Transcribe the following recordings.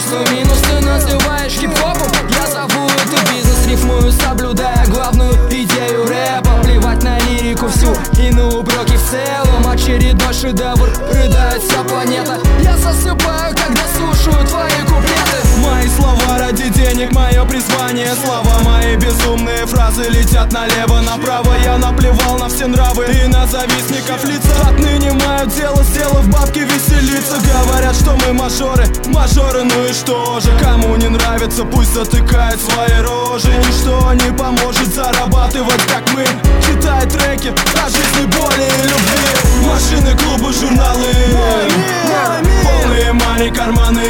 свой минус ты называешь хип-хопом. Я зову это бизнес, рифмую, соблюдая главную идею рэпа. Плевать на лирику всю и на упреки в целом. Очередной шедевр, рыдает вся планета. Я засыпаю, когда слушаю твои куплеты. Мои слова ради денег, мое призвание, слова. Мои безумные фразы летят налево-направо. Я наплевал на все нравы и на завистников лица. Отныне мое дело, сделав бабки, веселиться. Говорят, что мы мажоры, мажоры, ну и что же? Кому не нравится, пусть затыкает свои рожи. Ничто не поможет зарабатывать, как мы. Читай треки о жизни, боли и любви. Машины, клубы, журналы, полные мани карманы.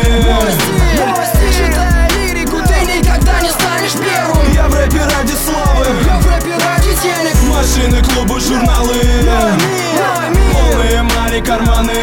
Читая лирику, ты никогда не станешь первым. Я в рэпе ради славы, я в рэпе ради денег. Машины, клубы, журналы, полные мани карманы.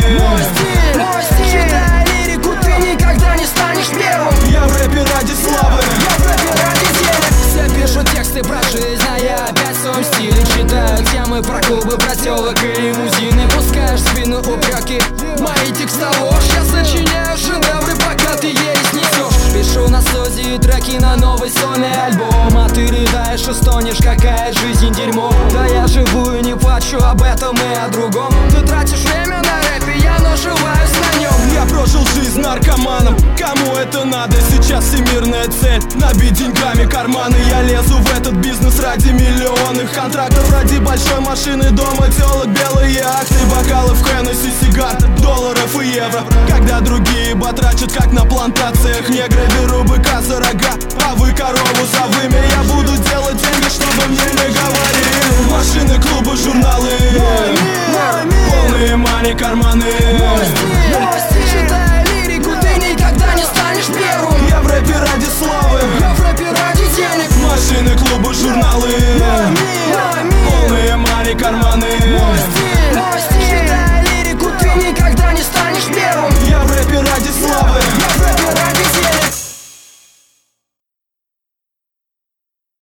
Читая лирику, ты никогда не станешь первым. Я в рэпе ради славы, я в рэпе ради денег. Все пишут тексты про жизнь, а я опять в своем стиле читаю темы про клубы, проселок и лимузины. Пускаешь в спину упреки, мои текста ложь. Я сочиняю шедевры, пока ты ересь несешь. Пишу на студии треки на новый сонный альбом. А ты рыдаешь и стонешь, какая жизнь дерьмо. Да я живу и не плачу об этом и о другом. Ты тратишь время на рэпе, я наживаюсь на нем. Я прожил жизнь наркоманом, кому это надо? Сейчас всемирная цель, набить деньгами карманы. Я лезу в этот бизнес ради миллионных контрактов, ради большой машины, дома, телок, белые яхты, бокалов, Хеннесси, сигар, долларов и евро. Когда другие батрачат, как на плантациях, негры, беру быка за рога, а вы корову за вымя.